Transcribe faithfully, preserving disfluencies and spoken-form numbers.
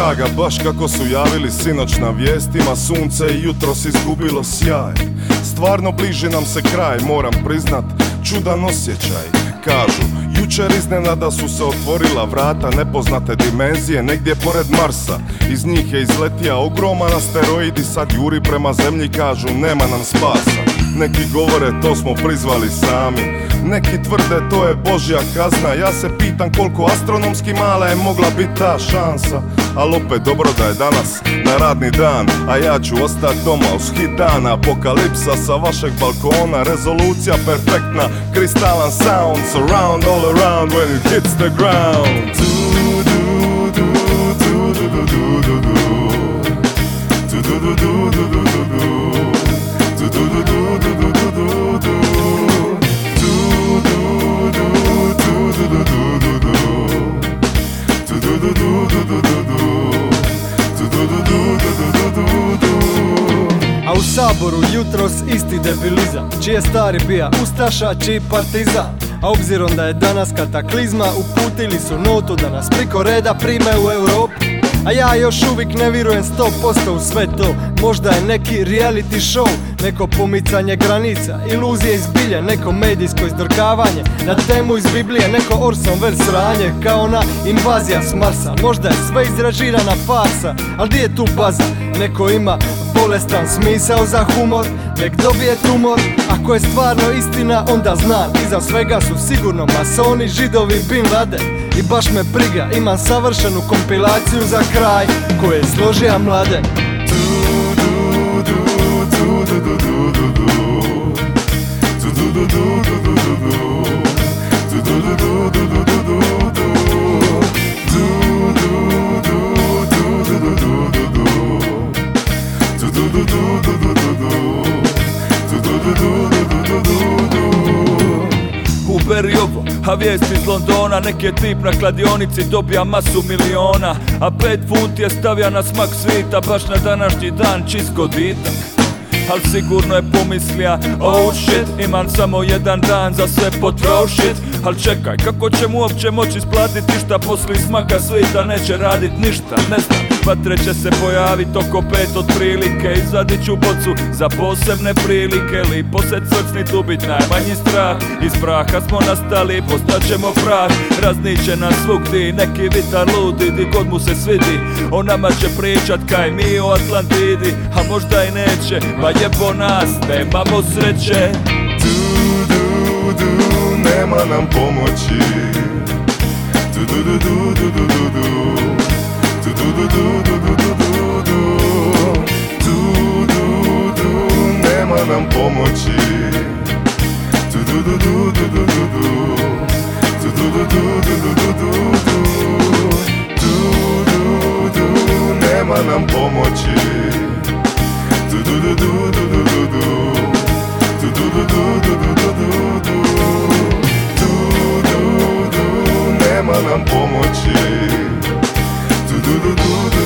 draga, baš kako su javili sinoć na vijestima. Sunce i jutros izgubilo sjaj. Stvarno bliži nam se kraj, moram priznat, čudan osjećaj. Kažu, jučer iznenada su se otvorila vrata nepoznate dimenzije negdje pored Marsa. Iz njih je izletio ogroman asteroid i sad juri prema zemlji, kažu nema nam spasa. Neki govore to smo prizvali sami, neki tvrde to je Božja kazna. Ja se pitam koliko astronomski mala je mogla biti ta šansa. Al opet dobro da je danas na radni dan, a ja ću ostati doma uz hit dana. Apokalipsa sa vašeg balkona, rezolucija perfektna, kristalan sound, surround all around when it hits the ground. A u Saboru jutros isti debilizam, čije stari bija ustaša, čiji partizan. A obzirom da je danas kataklizma, uputili su notu da nas priko reda prime u Europu. A ja još uvijek ne vjerujem sto posto u sve to. Možda je neki reality show, neko pomicanje granica, iluzije iz bilje, neko medijsko izdrkavanje na temu iz Biblije, neko Orson Welles sranje kao na invazija s Marsa. Možda je sve izrežirana farsa, ali di je tu baza? Neko ima bolestan smisao za humor, nek dobije tumor. Ako je stvarno istina, onda znam, iza svega su sigurno masoni, židovi, Bin Laden. I baš me briga, imam savršenu kompilaciju za kraj koju je složio Mladen. Uberi ovo, a vijest iz Londona, nek je tip na kladionici dobija masu miliona, a pet funti je stavija na smak svita, baš na današnji dan čist goditak. Al sigurno je pomislija, oh shit, imam samo jedan dan za sve potrošit. Al čekaj, kako će mu uopće moći isplatiti išta poslije smaka svita, neće radit ništa, ne znam. Vatre će se pojavit oko pet otprilike, izvadit ću bocu za posebne prilike. Lipo se crcnit, ubit najmanji strah, iz praha smo nastali, postaćemo prah. Razniće nas svugdje, neki vitar ludi, di god mu se svidi. O nama će pričat kaj mi o Atlantidi, a možda i neće, pa jebo nas, nemamo sreće. Du, du, du, nema nam pomoći. Du, du, du, du, du, du, du, du. Du, du, du, du, du, du, du, du. Du, du, du, nema nam pomoći. Du, du, du, du, du, du, du, du. Du, du, du, du, du, du, du, du. Du, du, du, nema nam pomoći. Du, du, du, du, du, du, du, du. Du, du, du, du, du, du, du, du, du. Du, du, du, nema nam pomoći. Du, du, du, du,